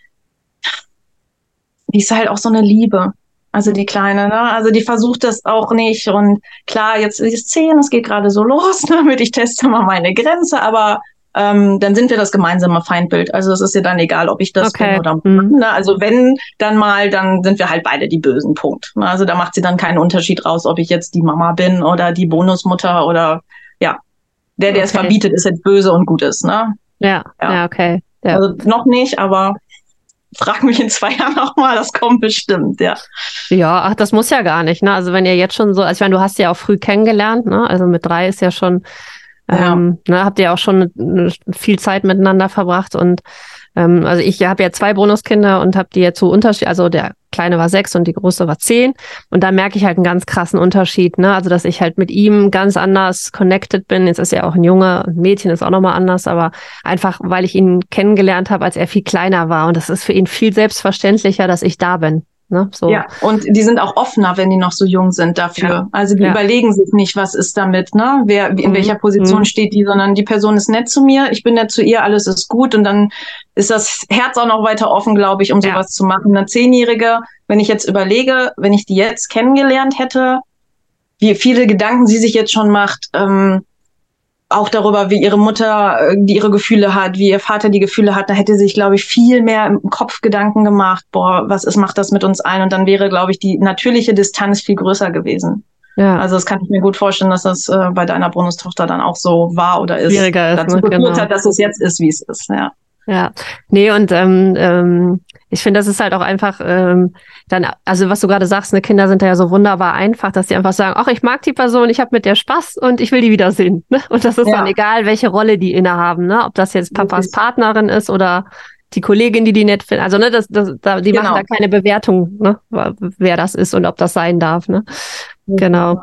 die ist halt auch so eine Liebe. Also die Kleine, ne? Also die versucht das auch nicht. Und klar, jetzt ist es zehn, es geht gerade so los, damit ich teste mal meine Grenze, aber ähm, dann sind wir das gemeinsame Feindbild. Also es ist ihr dann egal, ob ich das okay. bin oder mhm. ne? Also wenn dann mal, dann sind wir halt beide die Bösen, Punkt. Also da macht sie dann keinen Unterschied raus, ob ich jetzt die Mama bin oder die Bonusmutter oder ja, der, der okay. es verbietet, ist jetzt böse und gut ist, ne? Ja, ja, ja okay. Ja. Also noch nicht, aber frag mich in zwei Jahren auch mal, das kommt bestimmt, ja. Ja, ach, das muss ja gar nicht, ne? Also wenn ihr jetzt schon so, also ich meine, du hast ja auch früh kennengelernt, ne? Also mit drei ist ja schon, ja. ähm, ne, habt ihr auch schon eine, viel Zeit miteinander verbracht und ähm, also ich habe ja zwei Bonuskinder und habe die jetzt so Unterschied, also der Kleine war sechs und die Große war zehn und da merke ich halt einen ganz krassen Unterschied, ne? Also dass ich halt mit ihm ganz anders connected bin. Jetzt ist er auch ein Junge, ein Mädchen ist auch nochmal anders, aber einfach, weil ich ihn kennengelernt habe, als er viel kleiner war und das ist für ihn viel selbstverständlicher, dass ich da bin. Ne? So. Ja, und die sind auch offener, wenn die noch so jung sind dafür. Ja. Also die ja. überlegen sich nicht, was ist damit, ne? Wer in mhm. welcher Position mhm. steht die, sondern die Person ist nett zu mir, ich bin nett zu ihr, alles ist gut und dann ist das Herz auch noch weiter offen, glaube ich, um ja. sowas zu machen. Eine Zehnjährige, wenn ich jetzt überlege, wenn ich die jetzt kennengelernt hätte, wie viele Gedanken sie sich jetzt schon macht, ähm, auch darüber, wie ihre Mutter die ihre Gefühle hat, wie ihr Vater die Gefühle hat, da hätte sich, glaube ich, viel mehr im Kopf Gedanken gemacht, boah, was ist, macht das mit uns allen? Und dann wäre, glaube ich, die natürliche Distanz viel größer gewesen. Ja. Also das kann ich mir gut vorstellen, dass das äh, bei deiner Bonustochter dann auch so war oder ist. Schwieriger ist, dazu ne? geführt Genau. hat, dass es jetzt ist, wie es ist, ja. Ja, nee, und ähm, ähm, ich finde, das ist halt auch einfach ähm, dann, also was du gerade sagst, ne, Kinder sind da ja so wunderbar einfach, dass die einfach sagen, ach, ich mag die Person, ich habe mit der Spaß und ich will die wiedersehen. Ne? Und das ist ja. dann egal, welche Rolle die innehaben, ne? Ob das jetzt Papas Partnerin ist oder die Kollegin, die die nett findet. Also ne, das, das, da, die genau. machen da keine Bewertung, ne? Wer das ist und ob das sein darf. Ne? Ja. Genau.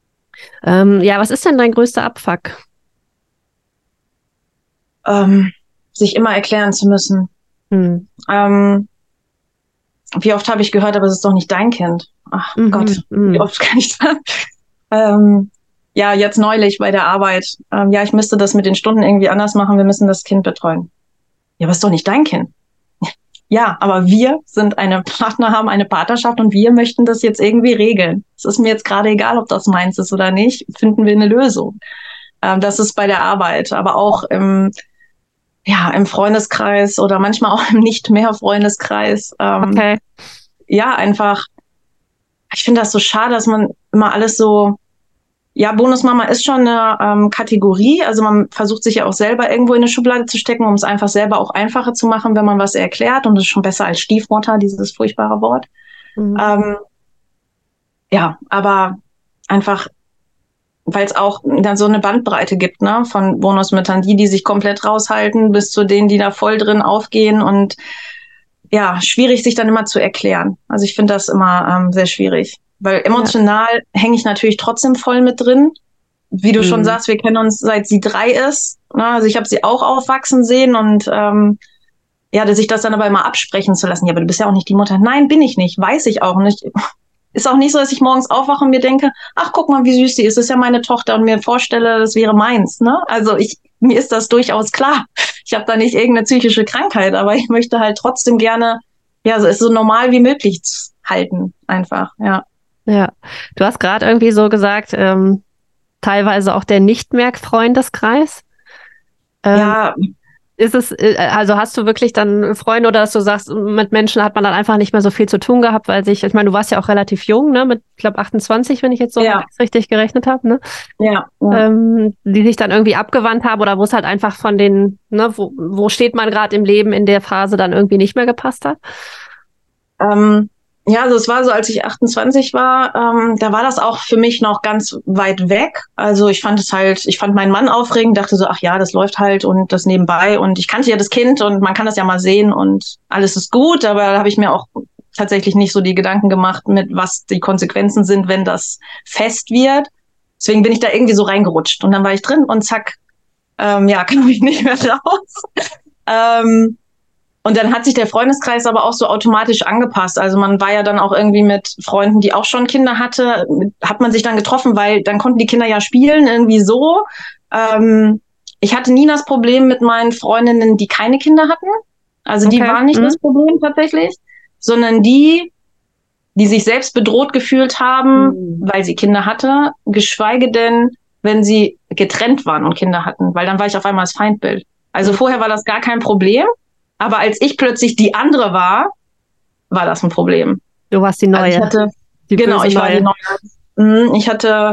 Ähm, ja, was ist denn dein größter Abfuck? Ähm, sich immer erklären zu müssen. Hm. Ähm, wie oft habe ich gehört, aber es ist doch nicht dein Kind. Ach mhm, Gott, mhm. wie oft kann ich das? Ähm, ja, jetzt neulich bei der Arbeit. Ähm, ja, ich müsste das mit den Stunden irgendwie anders machen. Wir müssen das Kind betreuen. Ja, aber es ist doch nicht dein Kind. Ja, aber wir sind eine Partner, haben eine Partnerschaft und wir möchten das jetzt irgendwie regeln. Es ist mir jetzt gerade egal, ob das meins ist oder nicht. Finden wir eine Lösung. Ähm, das ist bei der Arbeit, aber auch im ja, im Freundeskreis oder manchmal auch im nicht mehr Freundeskreis. Ähm, Okay. Ja, einfach, ich finde das so schade, dass man immer alles so, ja, Bonusmama ist schon eine ähm, Kategorie. Also man versucht sich ja auch selber irgendwo in eine Schublade zu stecken, um es einfach selber auch einfacher zu machen, wenn man was erklärt. Und das ist schon besser als Stiefmutter, dieses furchtbare Wort. Mhm. Ähm, ja, aber einfach, weil es auch dann so eine Bandbreite gibt, ne, von Bonusmüttern, die, die sich komplett raushalten, bis zu denen, die da voll drin aufgehen und ja, schwierig, sich dann immer zu erklären. Also ich finde das immer ähm, sehr schwierig, weil emotional ja. hänge ich natürlich trotzdem voll mit drin. Wie du mhm. schon sagst, wir kennen uns seit sie drei ist. Ne? Also ich habe sie auch aufwachsen sehen und ähm, ja, sich das dann aber immer absprechen zu lassen. Ja, aber du bist ja auch nicht die Mutter. Nein, bin ich nicht. Weiß ich auch nicht. Ist auch nicht so, dass ich morgens aufwache und mir denke, ach, guck mal, wie süß die ist. Das ist ja meine Tochter und mir vorstelle, das wäre meins. Ne? Also ich, mir ist das durchaus klar. Ich habe da nicht irgendeine psychische Krankheit, aber ich möchte halt trotzdem gerne, ja, so es so normal wie möglich halten, einfach, ja. Ja, du hast gerade irgendwie so gesagt, ähm, teilweise auch der Nicht-mehr-Freundeskreis. Ähm, ja. Ist es, also hast du wirklich dann Freunde oder dass du sagst, mit Menschen hat man dann einfach nicht mehr so viel zu tun gehabt, weil sich, ich meine, du warst ja auch relativ jung, ne, mit, ich glaube, achtundzwanzig, wenn ich jetzt so ja. richtig gerechnet habe, ne? Ja. ja. Ähm, die sich dann irgendwie abgewandt haben oder wo es halt einfach von den, ne, wo, wo steht man gerade im Leben in der Phase dann irgendwie nicht mehr gepasst hat? Ähm, ja, also es war so, als ich achtundzwanzig war, ähm, da war das auch für mich noch ganz weit weg. Also ich fand es halt, ich fand meinen Mann aufregend, dachte so, ach ja, das läuft halt und das nebenbei und ich kannte ja das Kind und man kann das ja mal sehen und alles ist gut, aber da habe ich mir auch tatsächlich nicht so die Gedanken gemacht, mit was die Konsequenzen sind, wenn das fest wird. Deswegen bin ich da irgendwie so reingerutscht und dann war ich drin und zack, ähm, ja, kam ich nicht mehr raus. ähm, Und dann hat sich der Freundeskreis aber auch so automatisch angepasst. Also man war ja dann auch irgendwie mit Freunden, die auch schon Kinder hatte, hat man sich dann getroffen, weil dann konnten die Kinder ja spielen, irgendwie so. Ähm, ich hatte nie das Problem mit meinen Freundinnen, die keine Kinder hatten. Also okay. die waren nicht mhm. das Problem tatsächlich, sondern die, die sich selbst bedroht gefühlt haben, mhm. weil sie Kinder hatte, geschweige denn, wenn sie getrennt waren und Kinder hatten, weil dann war ich auf einmal das Feindbild. Also mhm. vorher war das gar kein Problem. Aber als ich plötzlich die andere war, war das ein Problem. Du warst die Neue. Also ich hatte, die genau, ich war Neue. die Neue. Ich hatte,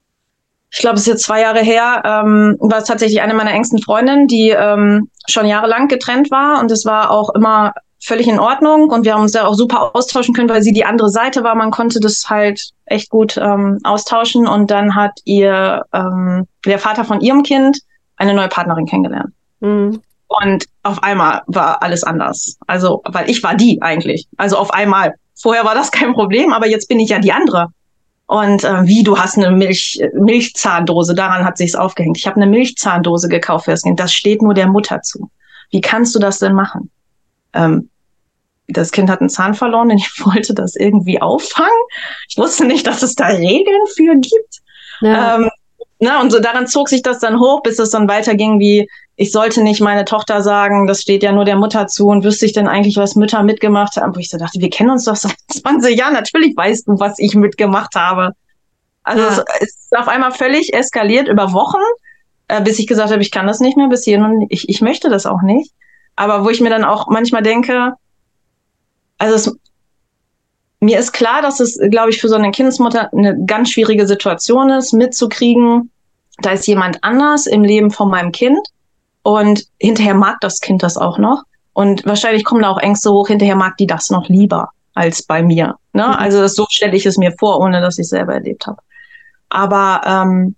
ich glaube, es ist jetzt zwei Jahre her, ähm, war es tatsächlich eine meiner engsten Freundinnen, die ähm, schon jahrelang getrennt war. Und es war auch immer völlig in Ordnung. Und wir haben uns ja auch super austauschen können, weil sie die andere Seite war. Man konnte das halt echt gut ähm, austauschen. Und dann hat ihr ähm, der Vater von ihrem Kind eine neue Partnerin kennengelernt. Mhm. Und auf einmal war alles anders. Also, weil ich war die eigentlich. Also auf einmal. Vorher war das kein Problem, aber jetzt bin ich ja die andere. Und äh, wie, du hast eine Milch, Milchzahndose, daran hat sich's aufgehängt. Ich habe eine Milchzahndose gekauft für das Kind. Das steht nur der Mutter zu. Wie kannst du das denn machen? Ähm, das Kind hat einen Zahn verloren und ich wollte das irgendwie auffangen. Ich wusste nicht, dass es da Regeln für gibt. Ja. Ähm, na, und so daran zog sich das dann hoch, bis es dann weiterging wie, ich sollte nicht meine Tochter sagen, das steht ja nur der Mutter zu und wüsste ich denn eigentlich, was Mütter mitgemacht haben? Wo ich so dachte, wir kennen uns doch seit zwanzig Jahren, natürlich weißt du, was ich mitgemacht habe. Also ja. es ist auf einmal völlig eskaliert über Wochen, äh, bis ich gesagt habe, ich kann das nicht mehr bis hierhin und ich, ich möchte das auch nicht. Aber wo ich mir dann auch manchmal denke, also es, mir ist klar, dass es, glaube ich, für so eine Kindesmutter eine ganz schwierige Situation ist, mitzukriegen, da ist jemand anders im Leben von meinem Kind. Und hinterher mag das Kind das auch noch. Und wahrscheinlich kommen da auch Ängste hoch, hinterher mag die das noch lieber als bei mir. Ne? Mhm. Also das, so stelle ich es mir vor, ohne dass ich es selber erlebt habe. Aber ähm,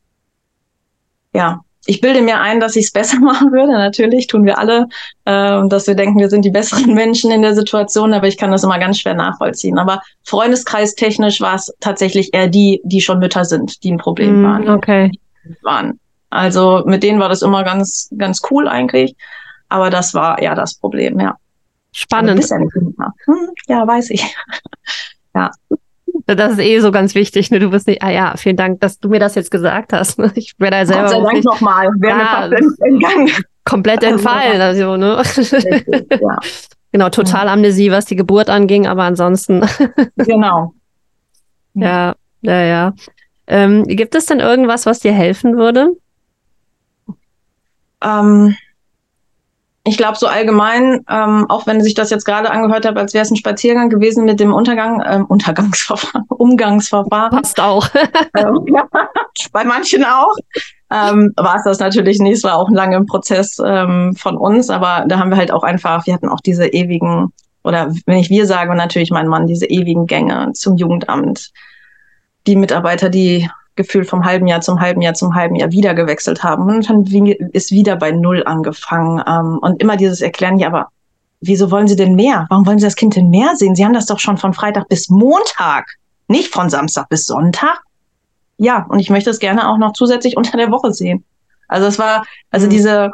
ja, ich bilde mir ein, dass ich es besser machen würde. Natürlich tun wir alle, äh, dass wir denken, wir sind die besseren Menschen in der Situation. Aber ich kann das immer ganz schwer nachvollziehen. Aber freundeskreistechnisch war es tatsächlich eher die, die schon Mütter sind, die ein Problem mhm, waren. Okay. waren. Also mit denen war das immer ganz, ganz cool eigentlich. Aber das war ja das Problem, ja. Spannend. Ja, nicht hm, ja, weiß ich. ja. Das ist eh so ganz wichtig, ne? Du bist nicht, ah ja, vielen Dank, dass du mir das jetzt gesagt hast. Ich wäre da selber. Gott sei Dank nochmal. Wäre mir fast entgangen. Komplett entfallen, also, ne? Richtig, ja. Genau, total Amnesie, was die Geburt anging, aber ansonsten. Genau. Ja, ja, ja. Ähm, gibt es denn irgendwas, was dir helfen würde? Ähm, ich glaube so allgemein, ähm, auch wenn sich das jetzt gerade angehört hat, als wäre es ein Spaziergang gewesen mit dem Untergang, ähm, Untergangsverfahren, Umgangsverfahren. Passt auch. ähm, ja, bei manchen auch. Ähm, war es das natürlich nicht. Es war auch ein langer Prozess ähm, von uns, aber da haben wir halt auch einfach, wir hatten auch diese ewigen, oder wenn ich wir sage, natürlich mein Mann, diese ewigen Gänge zum Jugendamt. Die Mitarbeiter, die gefühlt vom halben Jahr zum halben Jahr zum halben Jahr wieder gewechselt haben. Und dann ist wieder bei Null angefangen. Ähm, und immer dieses Erklären, ja, aber wieso wollen Sie denn mehr? Warum wollen Sie das Kind denn mehr sehen? Sie haben das doch schon von Freitag bis Montag, nicht von Samstag bis Sonntag. Ja, und ich möchte es gerne auch noch zusätzlich unter der Woche sehen. Also es war, also mhm. diese,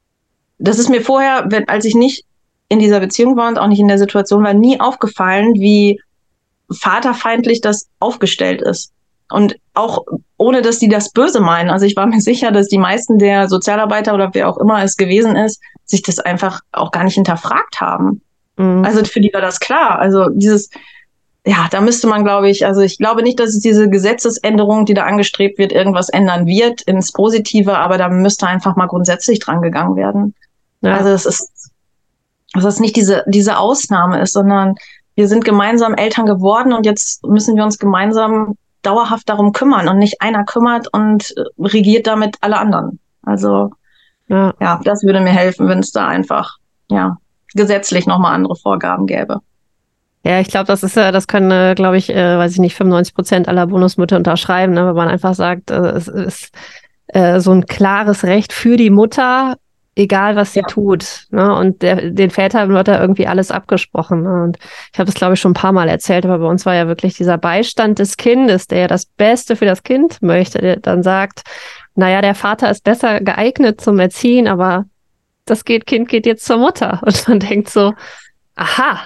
das ist mir vorher, wenn, als ich nicht in dieser Beziehung war und auch nicht in der Situation war, nie aufgefallen, wie vaterfeindlich das aufgestellt ist. Und auch ohne, dass die das böse meinen. Also ich war mir sicher, dass die meisten der Sozialarbeiter oder wer auch immer es gewesen ist, sich das einfach auch gar nicht hinterfragt haben. Mhm. Also für die war das klar. Also dieses, ja, da müsste man, glaube ich, also ich glaube nicht, dass es diese Gesetzesänderung, die da angestrebt wird, irgendwas ändern wird ins Positive, aber da müsste einfach mal grundsätzlich dran gegangen werden. Ja. Also es ist, dass es nicht diese, diese Ausnahme ist, sondern wir sind gemeinsam Eltern geworden und jetzt müssen wir uns gemeinsam dauerhaft darum kümmern und nicht einer kümmert und regiert damit alle anderen. Also ja, ja das würde mir helfen, wenn es da einfach ja gesetzlich nochmal andere Vorgaben gäbe. Ja, ich glaube, das ist ja, das können, glaube ich, äh, weiß ich nicht, fünfundneunzig Prozent aller Bonusmütter unterschreiben, ne, wenn man einfach sagt, äh, es ist äh, so ein klares Recht für die Mutter, egal was sie ja. tut. Ne? Und der, den Vätern wird da irgendwie alles abgesprochen. Ne? Und ich habe das, glaube ich, schon ein paar Mal erzählt, aber bei uns war ja wirklich dieser Beistand des Kindes, der ja das Beste für das Kind möchte, der dann sagt, naja, der Vater ist besser geeignet zum Erziehen, aber das geht, Kind geht jetzt zur Mutter. Und man denkt so, aha.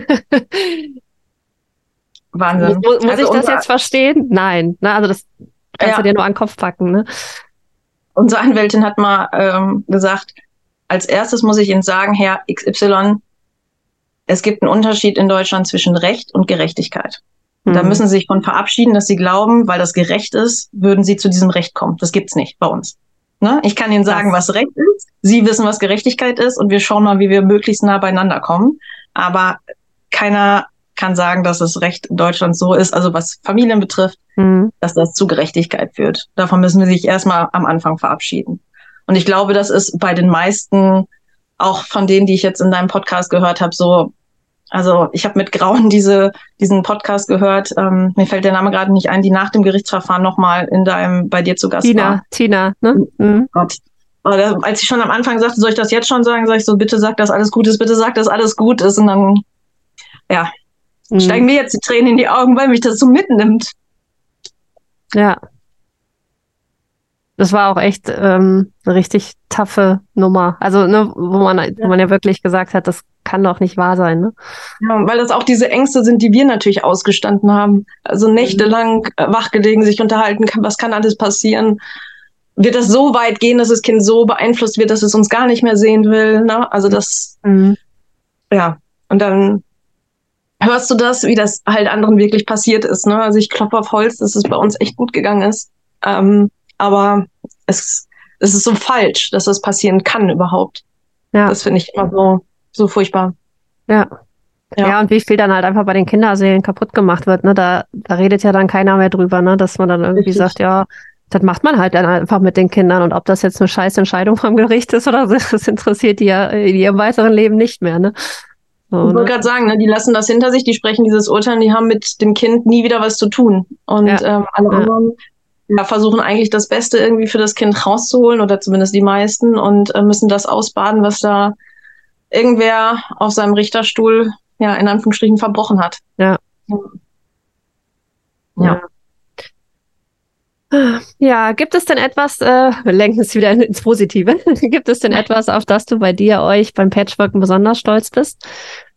Wahnsinn. Muss, muss also ich das jetzt verstehen? Nein. Na, also das kannst ja. du dir nur an den Kopf packen. Ne? Unsere Anwältin hat mal ähm, gesagt, als erstes muss ich Ihnen sagen, Herr X Y, es gibt einen Unterschied in Deutschland zwischen Recht und Gerechtigkeit. Und mhm. da müssen Sie sich von verabschieden, dass Sie glauben, weil das gerecht ist, würden Sie zu diesem Recht kommen. Das gibt's nicht bei uns. Ne? Ich kann Ihnen sagen, was Recht ist. Sie wissen, was Gerechtigkeit ist und wir schauen mal, wie wir möglichst nah beieinander kommen. Aber keiner kann sagen, dass das Recht in Deutschland so ist, also was Familien betrifft, mhm. dass das zu Gerechtigkeit führt. Davon müssen wir sich erstmal am Anfang verabschieden. Und ich glaube, das ist bei den meisten, auch von denen, die ich jetzt in deinem Podcast gehört habe, so, also ich habe mit Grauen diese diesen Podcast gehört, ähm, mir fällt der Name gerade nicht ein, die nach dem Gerichtsverfahren nochmal in deinem, bei dir zu Gast Tina, war. Tina, ne? Mhm. Gott. Oder als ich schon am Anfang sagte, soll ich das jetzt schon sagen, sag ich so, bitte sag, dass alles gut ist, bitte sag, dass alles gut ist. Und dann, ja, mhm. steigen mir jetzt die Tränen in die Augen, weil mich das so mitnimmt. Ja. Das war auch echt ähm, eine richtig taffe Nummer. Also, ne, wo man, ja. wo man ja wirklich gesagt hat, das kann doch nicht wahr sein, ne? Ja, weil das auch diese Ängste sind, die wir natürlich ausgestanden haben. Also nächtelang mhm. wachgelegen, sich unterhalten, kann, was kann alles passieren? Wird das so weit gehen, dass das Kind so beeinflusst wird, dass es uns gar nicht mehr sehen will? Ne? Also das, mhm. ja. Und dann hörst du das, wie das halt anderen wirklich passiert ist. Ne? Also ich klopfe auf Holz, dass es bei uns echt gut gegangen ist. Ähm, aber es, es ist so falsch, dass das passieren kann überhaupt. Ja. Das finde ich immer so, so furchtbar. Ja. ja. Ja, und wie viel dann halt einfach bei den Kinderseelen kaputt gemacht wird. Ne? Da, da redet ja dann keiner mehr drüber, ne? Dass man dann irgendwie Richtig. sagt, ja, das macht man halt dann einfach mit den Kindern. Und ob das jetzt eine scheiß Entscheidung vom Gericht ist oder so, das interessiert die ja in ihrem weiteren Leben nicht mehr. Ne? So, ich wollte ne? gerade sagen, ne, die lassen das hinter sich, die sprechen dieses Urteil, die haben mit dem Kind nie wieder was zu tun. Und ja. ähm, alle ja. anderen ja, versuchen eigentlich das Beste irgendwie für das Kind rauszuholen, oder zumindest die meisten, und äh, müssen das ausbaden, was da irgendwer auf seinem Richterstuhl, ja, in Anführungsstrichen verbrochen hat. Ja. Ja. Ja. Ja, gibt es denn etwas, äh, wir lenken es wieder ins Positive, gibt es denn etwas, auf das du bei dir, euch beim Patchworken besonders stolz bist?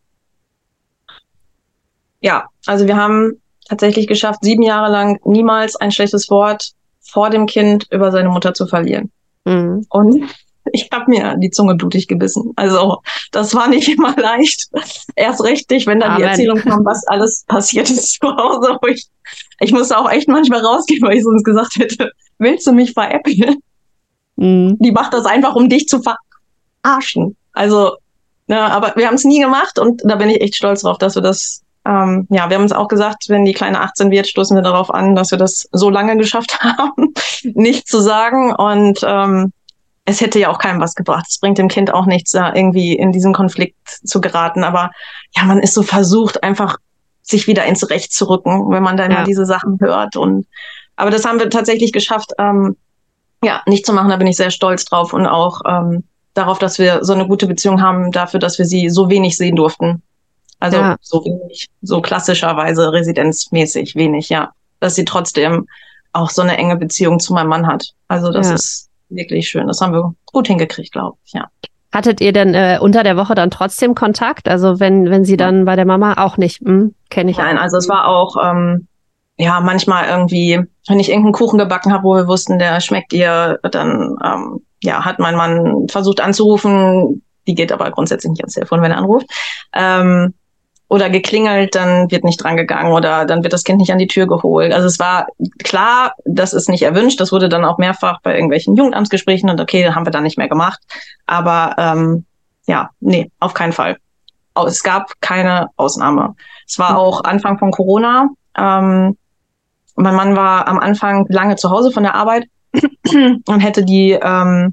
Ja, also wir haben tatsächlich geschafft, sieben Jahre lang niemals ein schlechtes Wort vor dem Kind über seine Mutter zu verlieren. Mhm. Und ich habe mir die Zunge blutig gebissen. Also das war nicht immer leicht. Erst recht nicht, wenn dann Amen. Die Erzählung kam, was alles passiert ist zu Hause. Ich, ich musste auch echt manchmal rausgehen, weil ich sonst gesagt hätte, willst du mich veräppeln? Mhm. Die macht das einfach, um dich zu verarschen. Also, ne, aber wir haben es nie gemacht und da bin ich echt stolz drauf, dass wir das, ähm, ja, wir haben uns auch gesagt, wenn die Kleine achtzehn wird, stoßen wir darauf an, dass wir das so lange geschafft haben, nicht zu sagen. Und ähm, es hätte ja auch keinem was gebracht. Es bringt dem Kind auch nichts, da irgendwie in diesen Konflikt zu geraten. Aber ja, man ist so versucht, einfach sich wieder ins Recht zu rücken, wenn man dann ja. mal diese Sachen hört. Und aber das haben wir tatsächlich geschafft, ähm, ja, nicht zu machen. Da bin ich sehr stolz drauf und auch ähm, darauf, dass wir so eine gute Beziehung haben, dafür, dass wir sie so wenig sehen durften. Also ja. so wenig, so klassischerweise residenzmäßig wenig, ja. Dass sie trotzdem auch so eine enge Beziehung zu meinem Mann hat. Also das ja. ist wirklich schön. Das haben wir gut hingekriegt, glaube ich, ja. Hattet ihr denn äh, unter der Woche dann trotzdem Kontakt? Also wenn wenn sie dann bei der Mama auch nicht? Hm, kenne ich. Nein, auch. Also es war auch ähm, ja manchmal irgendwie, wenn ich irgendeinen Kuchen gebacken habe, wo wir wussten, der schmeckt ihr, dann ähm, ja hat mein Mann versucht anzurufen. Die geht aber grundsätzlich nicht ans Telefon, wenn er anruft. Ähm, oder geklingelt, dann wird nicht dran gegangen oder dann wird das Kind nicht an die Tür geholt. Also es war klar, das ist nicht erwünscht. Das wurde dann auch mehrfach bei irgendwelchen Jugendamtsgesprächen und okay, haben wir dann nicht mehr gemacht. Aber ähm, ja, nee, auf keinen Fall. Es gab keine Ausnahme. Es war auch Anfang von Corona. Ähm, mein Mann war am Anfang lange zu Hause von der Arbeit und hätte die ähm,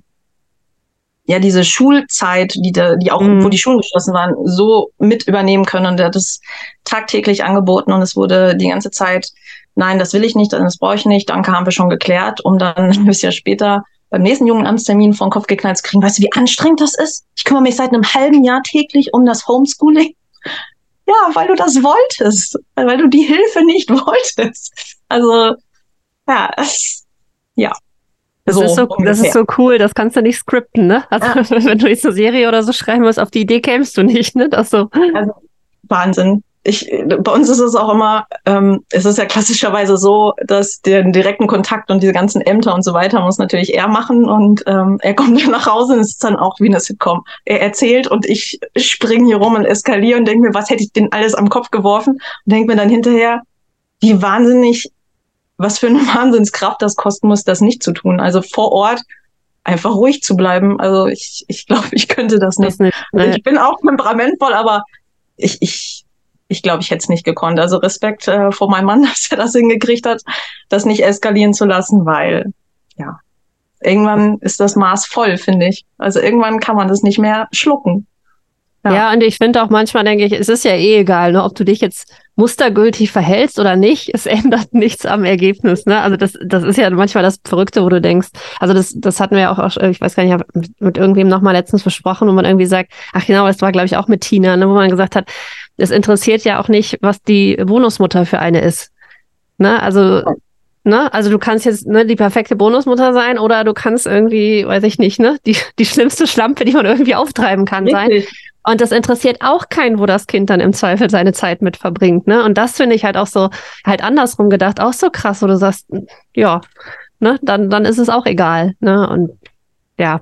ja, diese Schulzeit, die, da, die auch, mhm. wo die Schulen geschlossen waren, so mit übernehmen können. Und er hat es tagtäglich angeboten und es wurde die ganze Zeit, nein, das will ich nicht, das brauche ich nicht, danke, haben wir schon geklärt, um dann ein bisschen später beim nächsten Jugendamtstermin vor den Kopf geknallt zu kriegen. Weißt du, wie anstrengend das ist? Ich kümmere mich seit einem halben Jahr täglich um das Homeschooling. Ja, weil du das wolltest, weil du die Hilfe nicht wolltest. Also, ja, es, ja. Das, so, ist so, das ist so cool, das kannst du nicht skripten, ne? Also ja. wenn du jetzt eine Serie oder so schreiben musst, auf die Idee kämst du nicht, ne? Das so. Also, Wahnsinn. Ich, bei uns ist es auch immer, ähm, es ist ja klassischerweise so, dass den direkten Kontakt und diese ganzen Ämter und so weiter muss natürlich er machen und ähm, er kommt dann nach Hause und es ist dann auch wie eine Sitcom. Er erzählt und ich springe hier rum und eskaliere und denke mir, was hätte ich denn alles am Kopf geworfen und denke mir dann hinterher, wie wahnsinnig was für eine Wahnsinnskraft das kosten muss, das nicht zu tun. Also vor Ort einfach ruhig zu bleiben. Also ich ich glaube, ich könnte das nicht. Das nicht also ich bin auch temperamentvoll, aber ich ich ich glaube, ich hätte es nicht gekonnt. Also Respekt äh, vor meinem Mann, dass er das hingekriegt hat, das nicht eskalieren zu lassen, weil ja irgendwann ist das Maß voll, finde ich. Also irgendwann kann man das nicht mehr schlucken. Ja, ja und ich finde auch manchmal, denke ich, es ist ja eh egal, ne, ob du dich jetzt mustergültig verhältst oder nicht, es ändert nichts am Ergebnis, ne? Also das, das ist ja manchmal das Verrückte, wo du denkst, also das, das hatten wir ja auch, ich weiß gar nicht, ich habe mit, mit irgendwem nochmal letztens besprochen, wo man irgendwie sagt, ach genau, das war glaube ich auch mit Tina, ne, wo man gesagt hat, es interessiert ja auch nicht, was die Bonusmutter für eine ist, ne? Also, ne? Also du kannst jetzt ne, die perfekte Bonusmutter sein oder du kannst irgendwie, weiß ich nicht, ne, die, die schlimmste Schlampe, die man irgendwie auftreiben kann, Richtig. sein. Und das interessiert auch keinen, wo das Kind dann im Zweifel seine Zeit mit verbringt, ne? Und das finde ich halt auch so, halt andersrum gedacht, auch so krass, wo du sagst, ja, ne, dann, dann ist es auch egal, ne? Und ja.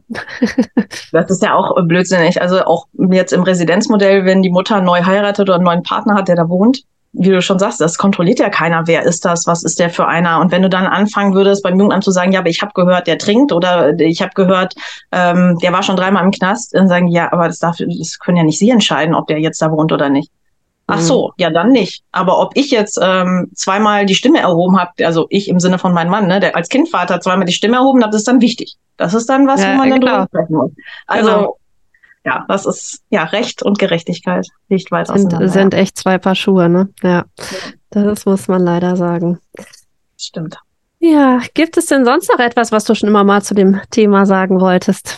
Das ist ja auch blödsinnig. Also auch jetzt im Residenzmodell, wenn die Mutter neu heiratet oder einen neuen Partner hat, der da wohnt, wie du schon sagst, das kontrolliert ja keiner. Wer ist das? Was ist der für einer? Und wenn du dann anfangen würdest, beim Jugendamt zu sagen, ja, aber ich habe gehört, der trinkt oder ich habe gehört, ähm, der war schon dreimal im Knast, dann sagen die, ja, aber das, darf, das können ja nicht Sie entscheiden, ob der jetzt da wohnt oder nicht. Ach so, ja, dann nicht. Aber ob ich jetzt ähm, zweimal die Stimme erhoben habe, also ich im Sinne von meinem Mann, ne, der als Kindvater zweimal die Stimme erhoben hat, das ist dann wichtig. Das ist dann was, ja, wo man dann drüber sprechen muss. Also genau. Ja, das ist, ja, Recht und Gerechtigkeit liegt weit sind, auseinander. Sind ja. echt zwei Paar Schuhe, ne? Ja, das muss man leider sagen. Stimmt. Ja, gibt es denn sonst noch etwas, was du schon immer mal zu dem Thema sagen wolltest?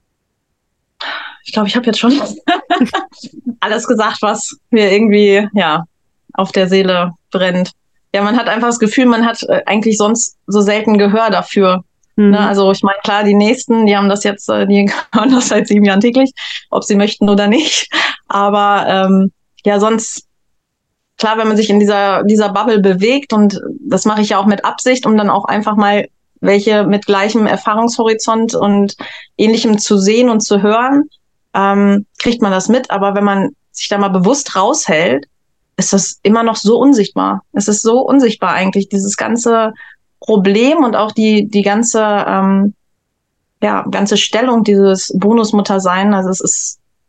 Ich glaube, ich habe jetzt schon alles gesagt, was mir irgendwie, ja, auf der Seele brennt. Ja, man hat einfach das Gefühl, man hat äh, eigentlich sonst so selten Gehör dafür. Mhm. Ne, also ich meine, klar, die Nächsten, die haben das jetzt, die hören das seit sieben Jahren täglich, ob sie möchten oder nicht. Aber ähm, ja, sonst, klar, wenn man sich in dieser dieser Bubble bewegt, und das mache ich ja auch mit Absicht, um dann auch einfach mal welche mit gleichem Erfahrungshorizont und Ähnlichem zu sehen und zu hören, ähm, kriegt man das mit. Aber wenn man sich da mal bewusst raushält, ist das immer noch so unsichtbar. Es ist so unsichtbar eigentlich, dieses ganze Problem und auch die die ganze ähm, ja ganze Stellung dieses Bonusmuttersein. Also es ist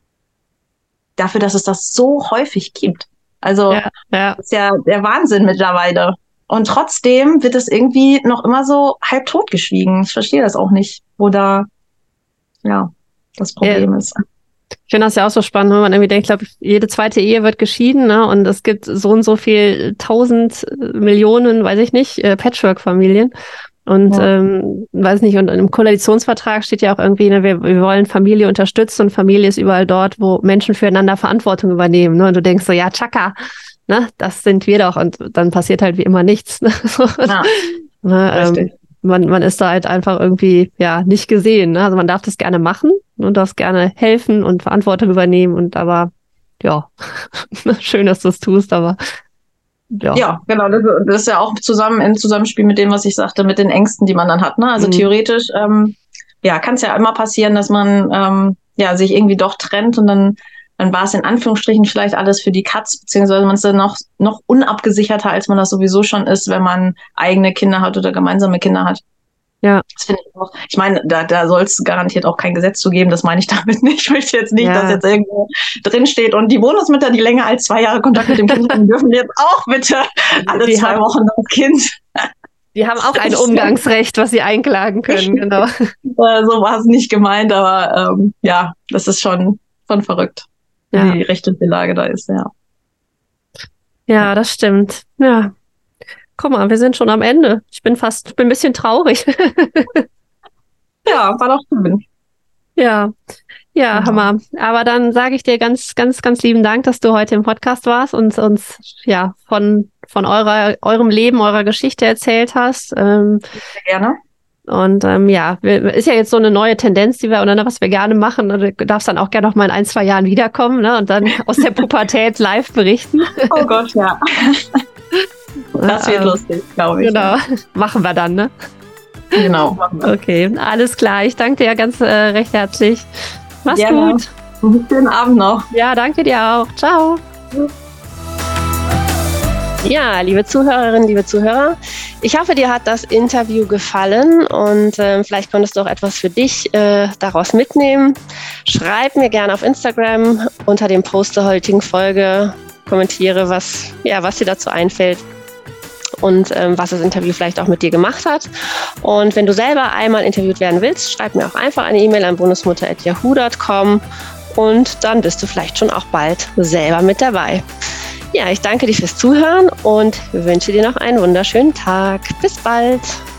dafür, dass es das so häufig gibt. Also ja, ja. Das ist ja der Wahnsinn mittlerweile. Und trotzdem wird es irgendwie noch immer so halb tot geschwiegen. Ich verstehe das auch nicht, wo da ja das Problem ja. ist. Ich finde das ja auch so spannend, wenn man irgendwie denkt, ich glaube, jede zweite Ehe wird geschieden, ne? Und es gibt so und so viel tausend Millionen, weiß ich nicht, äh, Patchwork-Familien. Und ja. ähm, weiß nicht, und im Koalitionsvertrag steht ja auch irgendwie, ne, wir, wir wollen Familie unterstützen und Familie ist überall dort, wo Menschen füreinander Verantwortung übernehmen. Ne? Und du denkst so, ja, tschakka, ne, das sind wir doch. Und dann passiert halt wie immer nichts. Ne? Ja, ne, ähm, man, man ist da halt einfach irgendwie ja nicht gesehen. Ne? Also man darf das gerne machen und darf gerne helfen und Verantwortung übernehmen. Und aber ja, schön, dass du es tust, aber Ja. ja, genau. Das, das ist ja auch zusammen im Zusammenspiel mit dem, was ich sagte, mit den Ängsten, die man dann hat. Ne? Also mhm. theoretisch, ähm, ja, kann es ja immer passieren, dass man ähm, ja sich irgendwie doch trennt und dann, dann war es in Anführungsstrichen vielleicht alles für die Katz, beziehungsweise man ist dann noch noch unabgesicherter, als man das sowieso schon ist, wenn man eigene Kinder hat oder gemeinsame Kinder hat. Ja. Das finde ich auch. Ich meine, da, da soll es garantiert auch kein Gesetz zu geben, das meine ich damit nicht. Ich möchte jetzt nicht, ja. dass jetzt irgendwo drin steht und die Bonusmütter, die länger als zwei Jahre Kontakt mit dem Kind haben, dürfen jetzt auch bitte alle die zwei haben, Wochen das Kind. Die haben auch ein Umgangsrecht, was sie einklagen können, genau. äh, so war es nicht gemeint, aber ähm, ja, das ist schon, schon verrückt, wie ja. die rechtliche Lage da ist, ja. Ja, das stimmt. Ja. Guck mal, wir sind schon am Ende. Ich bin fast, ich bin ein bisschen traurig. Ja, war doch schön. Ja, ja, genau. Hammer. Aber dann sage ich dir ganz, ganz, ganz lieben Dank, dass du heute im Podcast warst und uns ja von von eurer eurem Leben, eurer Geschichte erzählt hast. Ähm, Sehr gerne. Und ähm, ja, ist ja jetzt so eine neue Tendenz, die wir oder was wir gerne machen. Du darfst dann auch gerne noch mal in ein, zwei Jahren wiederkommen, ne? Und dann aus der Pubertät live berichten. Oh Gott, ja. Das wird ähm, lustig, glaube ich. Genau, ja. Machen wir dann, ne? Genau, machen wir. Okay, alles klar. Ich danke dir ganz äh, recht herzlich. Mach's Gerne. gut. Schönen Abend noch. Ja, danke dir auch. Ciao. Ja, liebe Zuhörerinnen, liebe Zuhörer, ich hoffe, dir hat das Interview gefallen und äh, vielleicht konntest du auch etwas für dich äh, daraus mitnehmen. Schreib mir gerne auf Instagram unter dem Post der heutigen Folge, kommentiere, was, ja, was dir dazu einfällt und ähm, was das Interview vielleicht auch mit dir gemacht hat. Und wenn du selber einmal interviewt werden willst, schreib mir auch einfach eine E-Mail an bonusmutter at yahoo dot com und dann bist du vielleicht schon auch bald selber mit dabei. Ja, ich danke dir fürs Zuhören und wünsche dir noch einen wunderschönen Tag. Bis bald!